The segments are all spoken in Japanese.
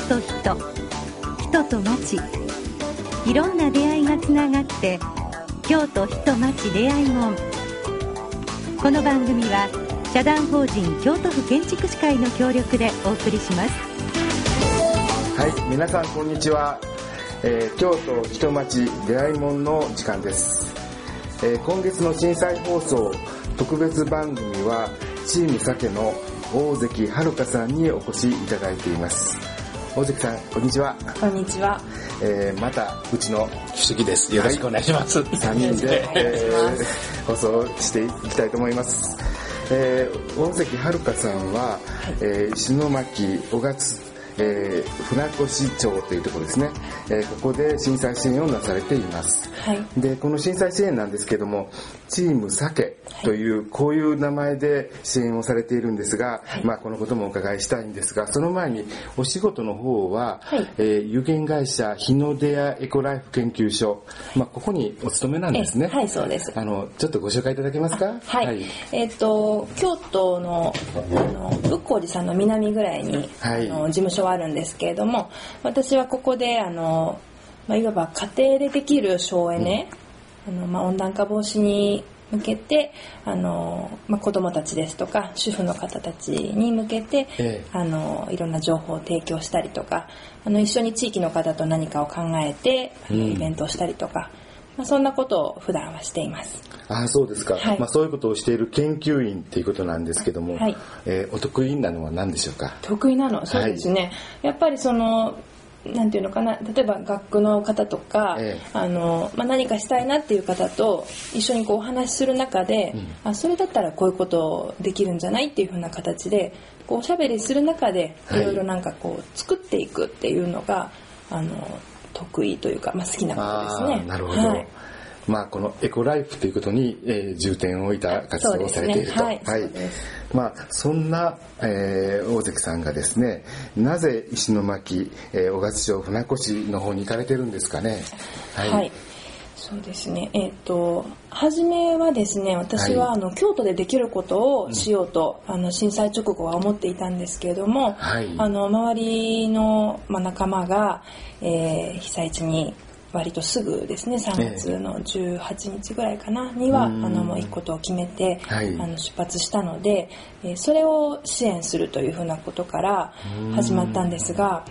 と人、人と町、いろんな出会いがつながって京都人町出会いもん。この番組は社団法人京都府建築士会の協力でお送りします。 はい、皆さんこんにちは。京都人町出会いもんの時間です。今月の震災放送特別番組はチーム鮭の大関遥さんにお越しいただいています。大関さん、こんにちは。 こんにちは。 またうちの主席です。よろしくお願いします。 3人で、放送していきたいと思います。大関遥さんは、石巻小勝船越町というところですね、ここで震災支援をなされています、はい、でこの震災支援なんですけどもチーム鮭という、こういう名前で支援をされているんですが、はい、このこともお伺いしたいんですが、その前にお仕事の方は、はい、有限会社日の出屋エコライフ研究所、ここにお勤めなんですね。 はい、そうです。 ちょっとご紹介いただけますか。 はい、京都の仏光寺さんの南ぐらいに、はい、事務所はあるんですけれども、私はここでいわば家庭でできる省エネ、温暖化防止に向けて子どもたちですとか主婦の方たちに向けて、いろんな情報を提供したりとか一緒に地域の方と何かを考えてイベントをしたりとか、そんなことを普段はしています。 あ、そうですか。はい、そういうことをしている研究員ということなんですけども、はい、お得意なのは何でしょうか。 得意なの、そうですね、はい、やっぱりなんていうのかな、例えば学区の方とか、何かしたいなっていう方と一緒にお話しする中で、それだったらこういうことできるんじゃないっていう風な形でおしゃべりする中でいろいろ作っていくっていうのが得意というか、好きなことですね。 なるほど。はい、このエコライフということに、重点を置いた活動をされていると。はい。そんな、大関さんがですね、なぜ石巻、小勝町船越の方に行かれてるんですかね。はい。はい、 そうですね。初めはですね、私は、京都でできることをしようと、震災直後は思っていたんですけれども、はい、周りの、仲間が、被災地に割とすぐですね、3月の18日ぐらいかなにはもう行くことを決めて、出発したので、それを支援するというふうなことから始まったんですが、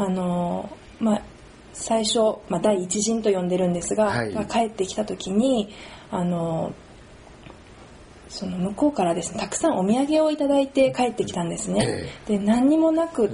最初、第一陣と呼んでるんですが、帰ってきた時にその向こうからですね、たくさんお土産をいただいて帰ってきたんですね。で、何にもなくって、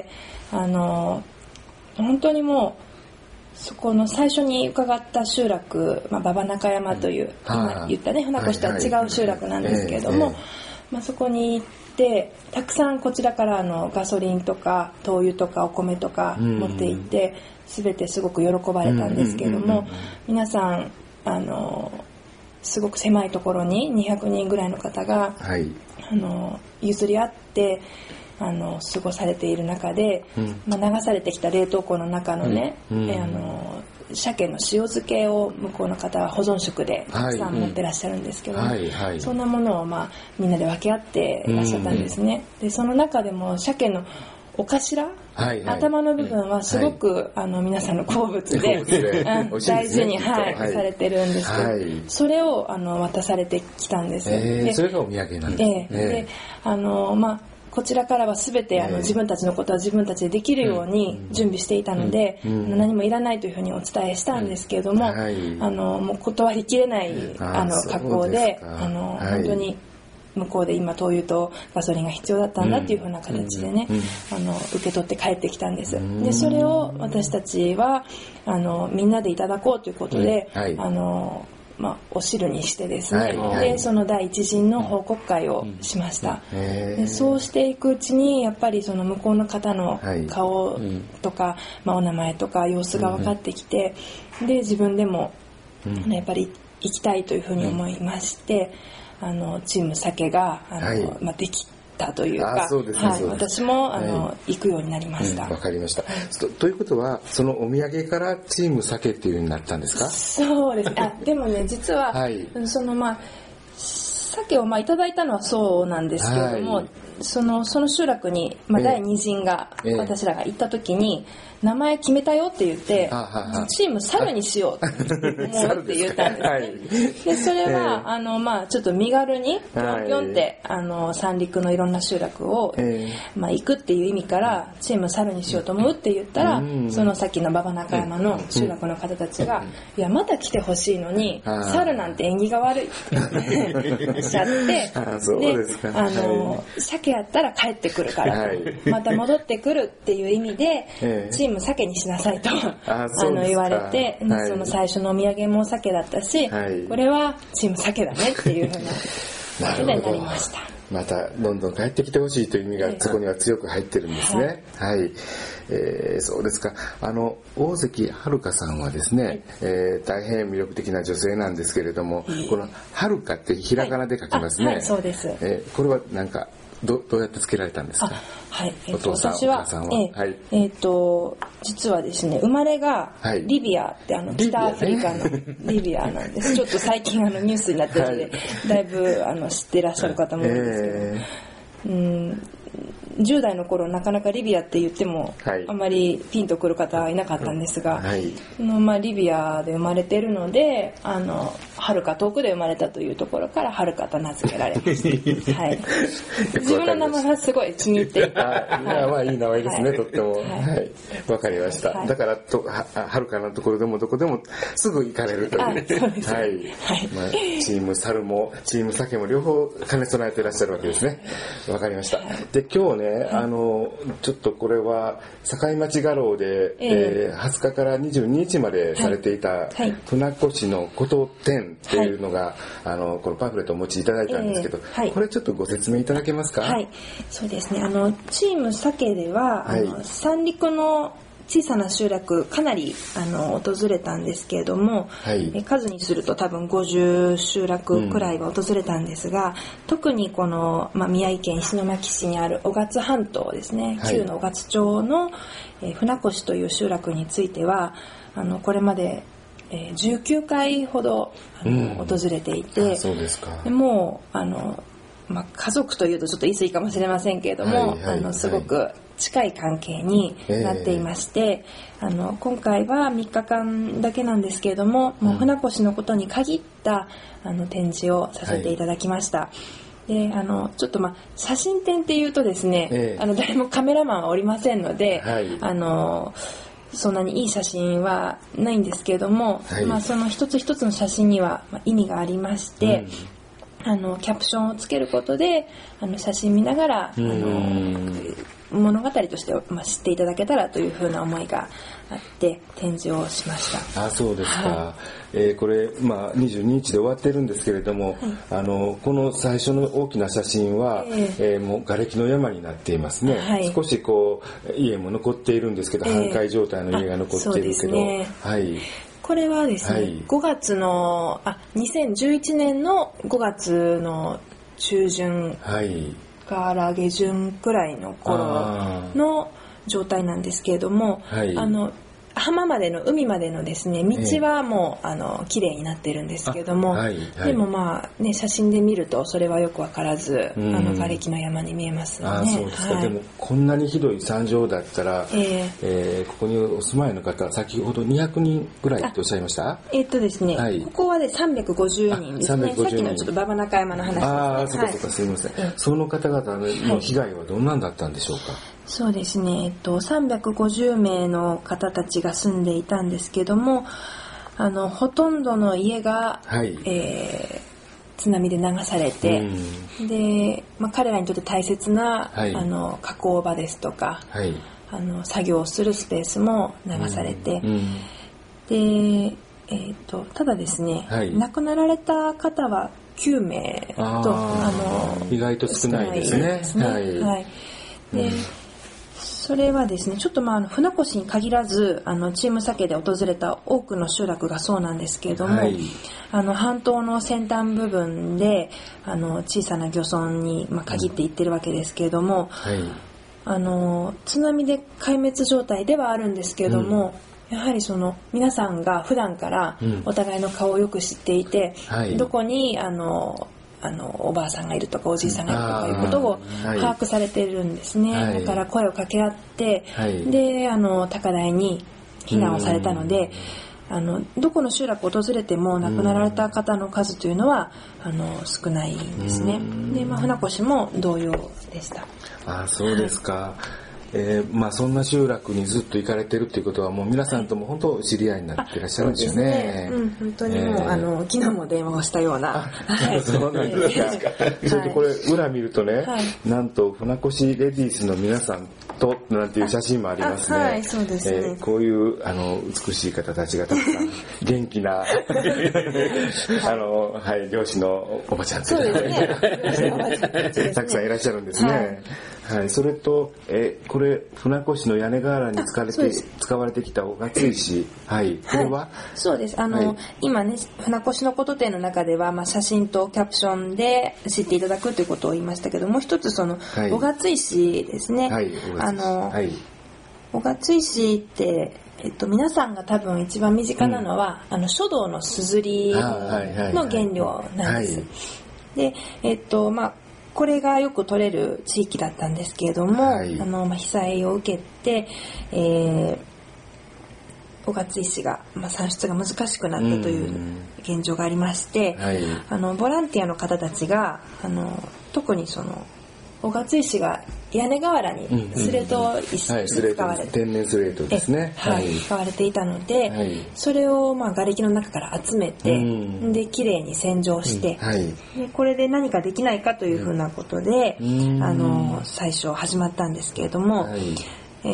本当にもうそこの最初に伺った集落、馬場中山という、今言ったね、船越とは違う集落なんですけれども、そこに行ってたくさんこちらからガソリンとか灯油とかお米とか持って行って、全てすごく喜ばれたんですけれども、皆さんすごく狭いところに200人ぐらいの方が、譲り合って過ごされている中で、流されてきた冷凍庫の中のね、鮭の塩漬けを向こうの方は保存食でたくさん持ってらっしゃるんですけども、そんなものをみんなで分け合っていらっしゃったんですね。で、その中でも鮭のお頭、頭の部分はすごく、皆さんの好物で、大事に、されてるんですけど、それを渡されてきたんです。で、 それがお土産なんですね。 で、こちらからは全て自分たちのことは自分たちでできるように準備していたので、何もいらないというふうにお伝えしたんですけれども、もう断りきれない格好で、本当に向こうで今灯油とガソリンが必要だったんだっていうふうな形でね、受け取って帰ってきたんです。で、それを私たちはみんなでいただこうということで、お汁にしてですね、でその第一陣の報告会をしました。で、そうしていくうちにやっぱりその向こうの方の顔とか、お名前とか様子が分かってきて、で自分でもやっぱり行きたいというふうに思いまして、チーム鮭ができたというか、私も行くようになりました。 わかりました。ということはそのお土産からチーム鮭っていう風になったんですか？ そうです。でもね、実は、その鮭をいただいたのはそうなんですけれども、 その集落に、第2陣が、私らが行った時に名前決めたよって言って、チーム猿にしようって思うって言ったんですね。でそれは、ちょっと身軽にぴょんぴょんって三陸のいろんな集落を、行くっていう意味からチーム猿にしようと思うって言ったら、そのさっきの馬場中山の集落の方たちが、いやまた来てほしいのに猿なんて縁起が悪いっておっしゃって、鮭やったら帰ってくるから、また戻ってくるっていう意味で、チーム鮭にしなさいと言われて、その最初のお土産も鮭だったし、これはチーム鮭だねっていうふうなことでなりました。 またどんどん帰ってきてほしいという意味がそこには強く入ってるんですね。そうですか。大関遥さんはですね、大変魅力的な女性なんですけれども、この遥ってひらがなで書きますね。 そうです。 これはなんかどうやってつけられたんですか？お父さん、お母さんは。 実はですね、生まれがリビアって北アフリカのリビアなんです。ちょっと最近ニュースになってるので、だいぶ知ってらっしゃる方も多いんですけど、10代の頃なかなかリビアって言っても、あんまりピンとくる方はいなかったんですが、リビアで生まれているので、はるか遠くで生まれたというところからはるかと名付けられました。自分の名前はすごい気に入っていた。 いい名前ですね、とっても。わかりました。だからはるかなところでもどこでもすぐ行かれるという。チーム猿もチーム鮭も両方兼ね備えていらっしゃるわけですね。わかりました。で今日ね、ちょっとこれは境町画廊で、20日から22日までされていた船越のこと展っていうのが、このパンフレットをお持ちいただいたんですけど、これちょっとご説明いただけますか？ そうですね。チーム鮭では、三陸の小さな集落かなり訪れたんですけれども、数にすると多分50集落くらいは訪れたんですが、特にこの、宮城県石巻市にある雄勝半島ですね、旧の雄勝町の、船越という集落についてはこれまで19回ほど訪れていて、もう家族というとちょっと言い過ぎかもしれませんけれども、すごく近い関係になっていまして、今回は3日間だけなんですけれども、もう船越のことに限った展示をさせていただきました。でちょっと写真展っていうとですね、誰もカメラマンはおりませんので、そんなにいい写真はないんですけれども、その一つ一つの写真には意味がありまして、キャプションをつけることで写真見ながら物語として知っていただけたらというふうな思いがあって展示をしました。 そうですか。これ22日で終わってるんですけれども、この最初の大きな写真は、もう瓦礫の山になっていますね。少し家も残っているんですけど、半壊状態の家が残っているけど、 これはですね、5月の2011年の5月の中旬から下旬くらいの頃の状態なんですけれども、浜までの海までのですね道はもう綺麗になっているんですけれども、でも写真で見るとそれはよくわからず瓦礫の山に見えますよね。 そうですか。でもこんなにひどい惨状だったら、ここにお住まいの方先ほど200人ぐらいとおっしゃいました？ ですね、ここはで350人ですね。さっきのちょっと馬場中山の話ですね。 そうかすみません。その方々の被害はどんなんだったんでしょうか？ そうですね、350名の方たちが住んでいたんですけども、ほとんどの家が、津波で流されて、で、彼らにとって大切な、加工場ですとか、作業をするスペースも流されて、で、ただですね、亡くなられた方は9名と意外と少ないですね。 でそれはですね、ちょっと船越に限らずチーム鮭で訪れた多くの集落がそうなんですけれども、半島の先端部分で小さな漁村に限っていってるわけですけれども、津波で壊滅状態ではあるんですけれども、やはり皆さんが普段からお互いの顔をよく知っていて、どこにおばあさんがいるとかおじいさんがいるとかいうことを把握されているんですね、はい、だから声を掛け合って、はい、で高台に避難をされたので、どこの集落を訪れても亡くなられた方の数というのは少ないんですね。で、船越も同様でした。 あ、そうですか、はい。そんな集落にずっと行かれてるっていうことはもう皆さんとも本当知り合いになっていらっしゃるんですよね。 そうですね、本当にもう、昨日も電話をしたような。 はい、そうなんですか。それでこれ裏見るとね、はい、なんと船越レディースの皆さんとなんていう写真もありますね。 はい、そうですね。 こういう美しい方たちがたくさん元気なはい、漁師のおばちゃんというね、たくさんいらっしゃるんですね。はい、はい、それとこれ船越の屋根瓦に使われてきた小勝石、はい、これは、 そうです。はい、今ね船越のこと展の中では、写真とキャプションで知っていただくということを言いましたけど、もう一つ小勝石ですね。はい、小勝石って皆さんが多分一番身近なのは、書道のすずりの原料なんです。で、これがよく取れる地域だったんですけれども、はい、被災を受けて、小勝石が、産出が難しくなったという現状がありまして、はい、ボランティアの方たちが特に小勝石が屋根瓦にスレート石に使われて、 天然スレートですね、 はい、使われていたので、はい、それを瓦礫の中から集めて、できれいに洗浄して、はい、でこれで何かできないかというふうなことで、最初始まったんですけれども、はい、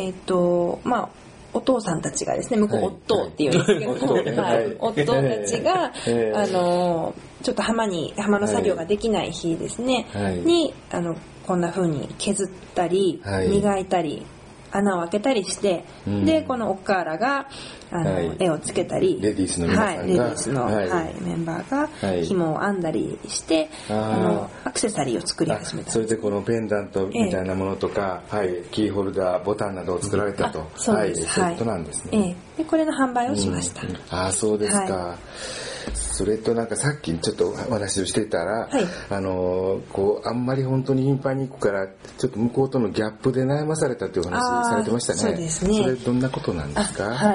お父さんたちがですね、向こう、はい、夫っていうんですけども、はい、夫たちが、ちょっと浜の作業ができない日ですね、はい、にこんな風に削ったり、はい、磨いたり穴を開けたりして、でこのおっかーらがはい、絵をつけたり、 レディースの皆さんが、 はい、レディースの、はいはい、メンバーが紐を編んだりして、アクセサリーを作り始めた。 それでこのペンダントみたいなものとか、はい、キーホルダー、ボタンなどを作られたと、 そうです、 はい、そういうことなんですね。 でこれの販売をしました。 そうですか。はい、それとさっきちょっとお話をしてたら、はい、あんまり本当に頻繁に行くからちょっと向こうとのギャップで悩まされたというお話されてましたね。 そうですね。 それどんなことなんですか？ はい。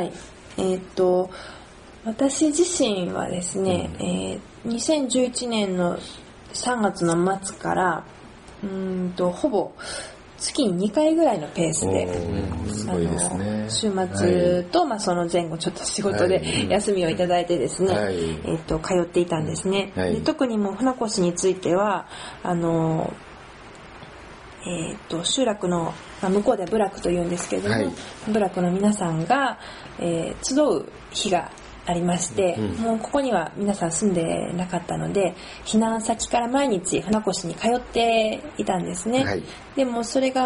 私自身はですね、2011年の3月の末からほぼ月に2回ぐらいのペースで、 すごいですね、 週末と、その前後ちょっと仕事で休みをいただいてですね、はい、通っていたんですね。はい、で特にもう船越については集落の、向こうでは部落というんですけれども、はい、部落の皆さんが、集う日がありまして、もうここには皆さん住んでなかったので避難先から毎日船越に通っていたんですね。はい、でもそれが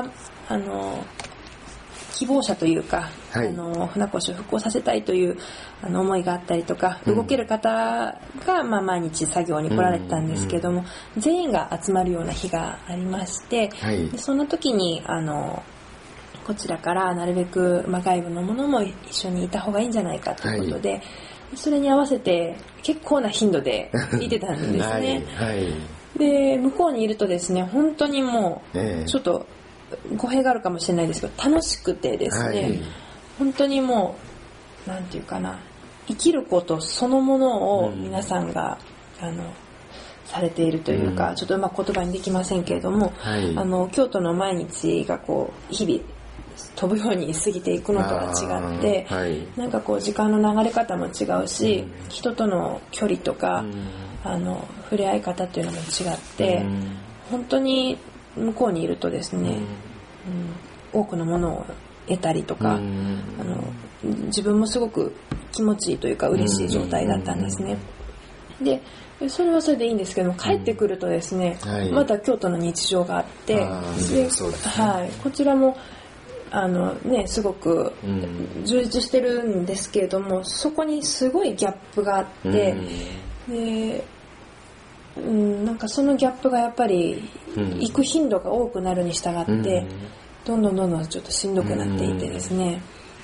希望者というか、はい、船越を復興させたいという思いがあったりとか、動ける方が、毎日作業に来られてたんですけども、全員が集まるような日がありまして、はい、でその時にこちらからなるべく、外部のものも一緒にいた方がいいんじゃないかということで、はい、それに合わせて結構な頻度でいてたんですね。はいはい、で向こうにいるとですね、本当にもうちょっと語弊があるかもしれないですけど楽しくてですね、はい、本当にもうなんていうかな、生きることそのものを皆さんが、されているというか、ちょっとうまく言葉にできませんけれども、はい、京都の毎日がこう日々飛ぶように過ぎていくのとは違って、はい、なんかこう時間の流れ方も違うし、人との距離とか、触れ合い方っていうのも違って、本当に向こうにいるとですね、多くのものを得たりとか、自分もすごく気持ちいいというか嬉しい状態だったんですね。でそれはそれでいいんですけども、帰ってくるとですね、また京都の日常があって、ではい、こちらもすごく充実してるんですけれども、そこにすごいギャップがあって、でなんかそのギャップがやっぱり行く頻度が多くなるに従って、どんどんちょっとしんどくなっていてですね、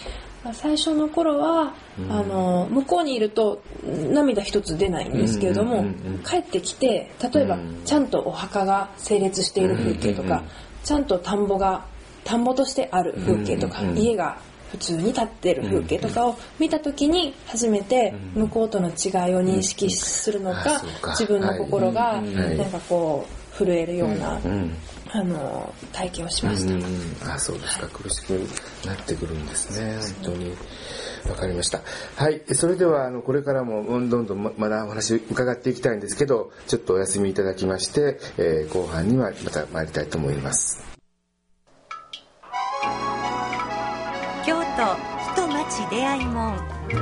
最初の頃は、向こうにいると涙一つ出ないんですけれども、帰ってきて例えばちゃんとお墓が整列している風景とか、ちゃんと田んぼとしてある風景とか、家が普通に建ってる風景とかを見た時に初めて向こうとの違いを認識するのか、自分の心がなんかこう震えるような体験をしました。 そうですか。苦しくなってくるんですね。本当にわかりました。はい。それではこれからもどんどんまだお話伺っていきたいんですけど、ちょっとお休みいただきまして、後半にはまた参りたいと思います。 京都人町出会い門。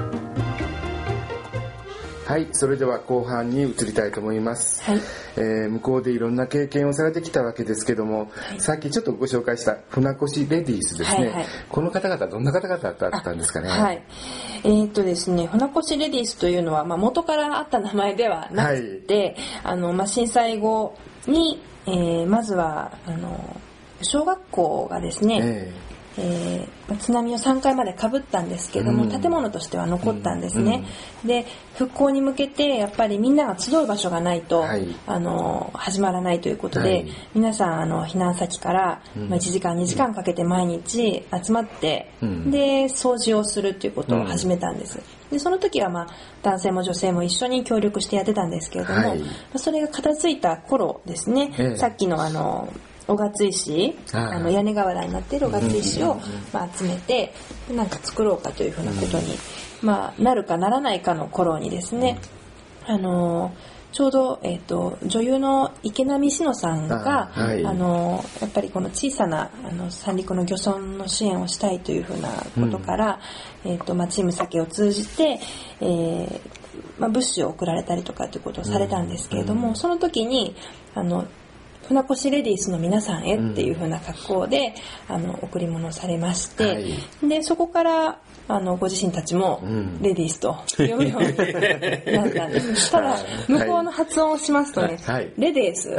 はい、それでは後半に移りたいと思います。 はい。 向こうでいろんな経験をされてきたわけですけども、さっきちょっとご紹介した船越レディースですね。この方々どんな方々だったんですかね。 はい。ですね、船越レディースというのは、元からあった名前ではなくて、震災後に、まずは小学校がですね、津波を3回までかぶったんですけども、建物としては残ったんですね。で、復興に向けてやっぱりみんなが集う場所がないと、始まらないということで、皆さん避難先から、1時間2時間かけて毎日集まって、で掃除をするということを始めたんです。でその時は男性も女性も一緒に協力してやってたんですけれども、それが片付いた頃ですね、さっきの小勝石、屋根瓦になっている小勝石を、集めてなんか作ろうかというふうなことに、なるかならないかの頃にですね、ちょうど、女優の池波志乃さんが、やっぱりこの小さな三陸の漁村の支援をしたいというふうなことから、チーム酒を通じて、物資を送られたりとかということをされたんですけれども、その時に船越レディースの皆さんへっていう風な格好で贈り物をされまして、でそこからご自身たちもレディースと呼ぶようになったんです。ただ向こうの発音をしますとね、レディースレ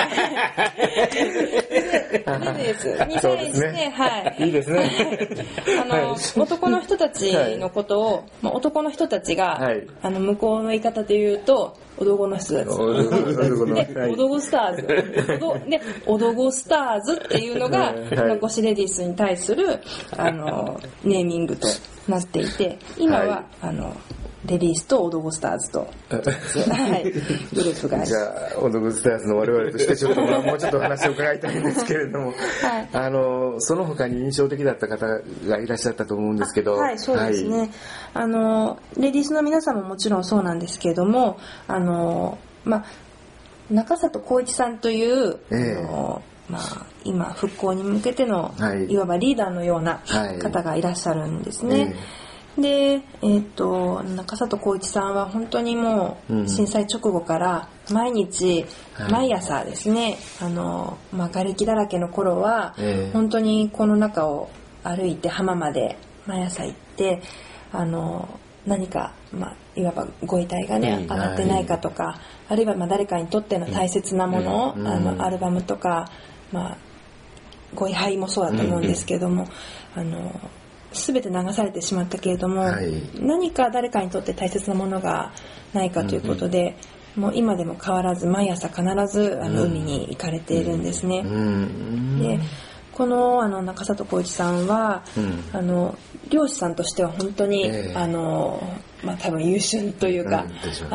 ディースに対して、 いいですね。 男の人たちのことを、男の人たちが、向こうの言い方で言うと男の人たちで、オドゴスターズでオドゴスターズっていうのが船越レディースに対するネーミングとなっていて、今はレディースとオドゴスターズと、グループがじゃあオドゴスターズの我々としてちょっともうちょっとお話を伺いたいんですけれども、その他に印象的だった方がいらっしゃったと思うんですけど、 そうですね、レディースの皆さんももちろんそうなんですけれども、中里浩一さんという、今復興に向けての、いわばリーダーのような方がいらっしゃるんですね。で、中里浩一さんは本当にもう震災直後から毎日、毎朝ですね、瓦礫だらけの頃は、本当にこの中を歩いて浜まで毎朝行って、何か、いわばご遺体がね、上がってないかとか、あるいは誰かにとっての大切なものを、アルバムとか、ご位牌もそうだと思うんですけれども、全て流されてしまったけれども、何か誰かにとって大切なものがないかということで、もう今でも変わらず毎朝必ず海に行かれているんですね。でこの中里浩一さんは、漁師さんとしては本当に、多分優秀というか、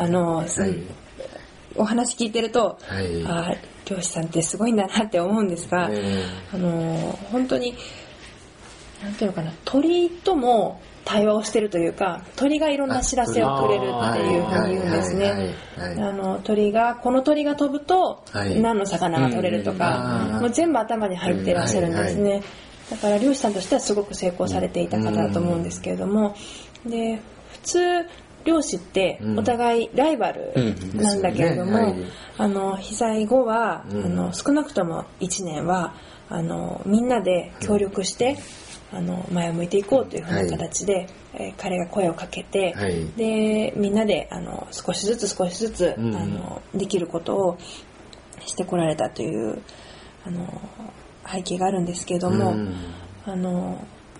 お話聞いてると、漁師さんってすごいんだなって思うんですが、本当になんていうのかな、鳥とも対話をしてるというか、鳥がいろんな知らせをくれるっていうふうに言うんですね。この鳥が飛ぶと何の魚が取れるとか、もう全部頭に入ってらっしゃるんですね。だから漁師さんとしてはすごく成功されていた方だと思うんですけれども、で普通漁師ってお互いライバルなんだけれども、被災後は少なくとも1年はみんなで協力して前を向いていこうというふうな形で、彼が声をかけて、でみんなで少しずつできることをしてこられたという背景があるんですけれども、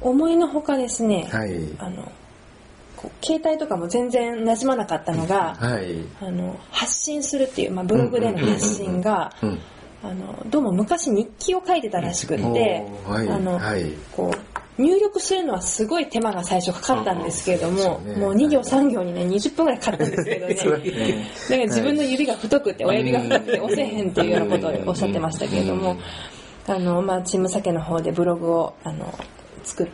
思いのほかですね、 はい、 携帯とかも全然馴染まなかったのが、 はい、 発信するっていう、ブログでの発信が、どうも昔日記を書いてたらしくって、こう入力するのはすごい手間が最初かかったんですけれども、もう2行3行にね20分ぐらいかかったんですけどねだから自分の指が太くて親指が太くて押せへんっていうようなことをおっしゃってましたけれども、チームサケの方でブログを作って、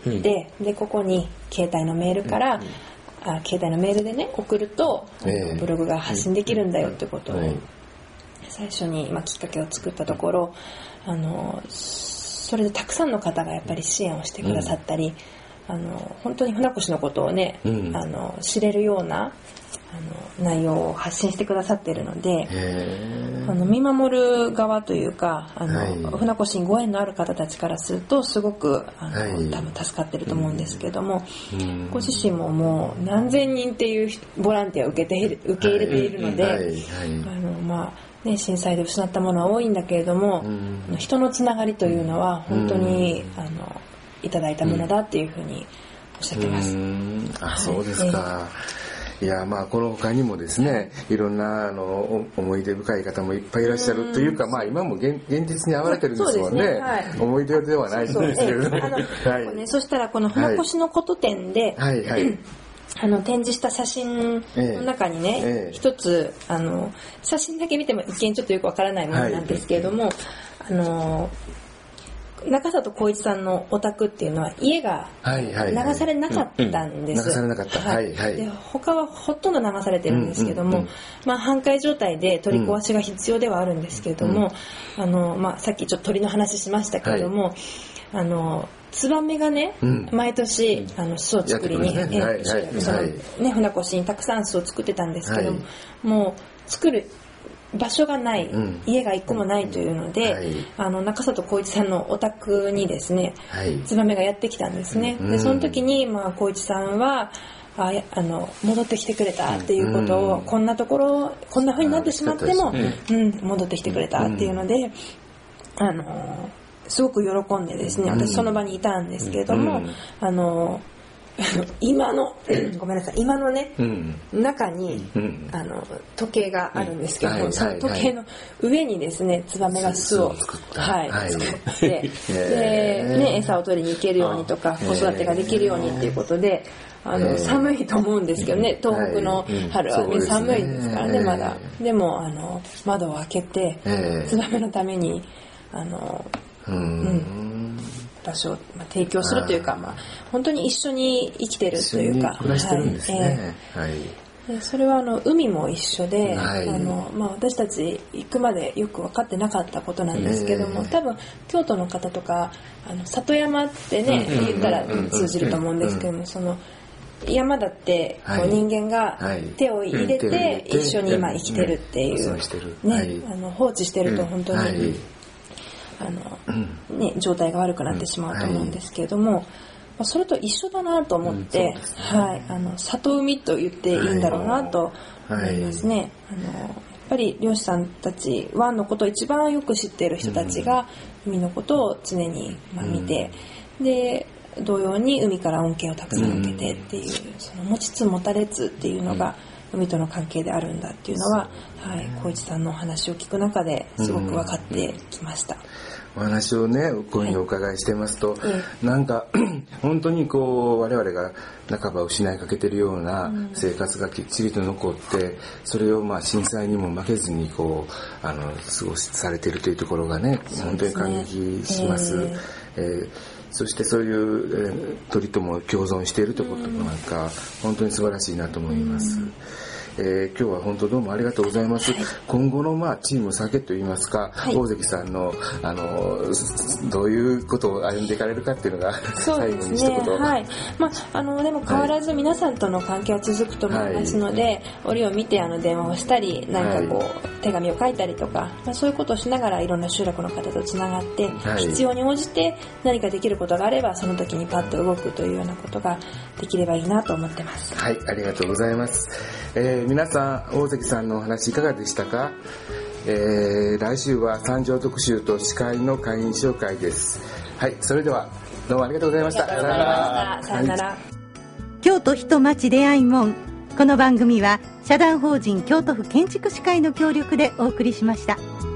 でここに携帯のメールから、携帯のメールでね送ると、ブログが発信できるんだよってことを最初に、きっかけを作ったところ、それでたくさんの方がやっぱり支援をしてくださったり、本当に船越のことをね、知れるような内容を発信してくださっているので、見守る側というか船越にご縁のある方たちからするとすごく多分助かってると思うんですけども、ご自身ももう何千人っていうボランティアを受け入れているので、震災で失ったものは多いんだけれども、人のつながりというのは本当にいただいたものだっていうふうにおっしゃってます。 そうですか。いやこの他にもですね、いろんな思い出深い方もいっぱいいらっしゃるというか、今も現実に遭われてるんですもんね。思い出ではないんですけれども、 そしたらこの船越のこと展で、展示した写真の中にね、一つ写真だけ見ても一見ちょっとよくわからないものなんですけれども、中里浩一さんのお宅っていうのは家が流されなかったんです。 流されなかった。 で他はほとんど流されてるんですけども、半壊状態で取り壊しが必要ではあるんですけれども、さっきちょっと鳥の話しましたけれども、ツバメがね、毎年巣を作りに、船越にたくさん巣を作ってたんですけども、もう作る場所がない、家が一個もないというので、中里浩一さんのお宅にですね、ツバメがやってきたんですね。でその時に浩一さんは戻ってきてくれたっていうことを、こんなところこんな風になってしまっても、戻ってきてくれたっていうので、すごく喜んでですね、私その場にいたんですけれども、今のごめんなさい、今のね、中に時計があるんですけども、その時計の上にですねツバメが巣を作ってで、餌を取りに行けるようにとか子育てができるようにっていうことで、寒いと思うんですけどね、東北の春は、寒いですからねまだ。でも窓を開けてツバメのために場所を提供するというか、本当に一緒に生きてるというか、 暮らしてるんですね。 でそれは海も一緒で、私たち行くまでよく分かってなかったことなんですけども、多分京都の方とか里山ってね、言ったら通じると思うんですけども、その山だってこう人間が手を入れて一緒に今生きてるっていうね、放置してると本当に状態が悪くなってしまうと思うんですけれども、それと一緒だなと思って、里海と言っていいんだろうなと思いますね。やっぱり漁師さんたち、湾のことを一番よく知っている人たちが海のことを常に見て、で同様に海から恩恵をたくさん受けてっていう、その持ちつ持たれつっていうのが海との関係であるんだっていうのは、浩一さんのお話を聞く中ですごく分かってきました。 お話をねこういうふうにお伺いしてますと、なんか本当に我々が半ば失いかけてるような生活がきっちりと残って、それを震災にも負けずに過ごされているというところがね、本当に感激します。そしてそういう鳥とも共存しているということもなんか本当に素晴らしいなと思います。今日は本当どうもありがとうございます。今後のチームサケといいますか、大関さんのどういうことを歩んでいかれるかっていうのが最後に一言。 でも変わらず皆さんとの関係は続くと思いますので、折を見て電話をしたり、なんか手紙を書いたりとか、そういうことをしながらいろんな集落の方とつながって、必要に応じて何かできることがあればその時にパッと動くというようなことができればいいなと思ってます。 はい、ありがとうございます。皆さん大関さんのお話いかがでしたか？来週は三条特集と司会の会員紹介です。はい、それではどうもありがとうございました。 さよなら。さよなら。 京都人町出会い門。この番組は社団法人京都府建築士会の協力でお送りしました。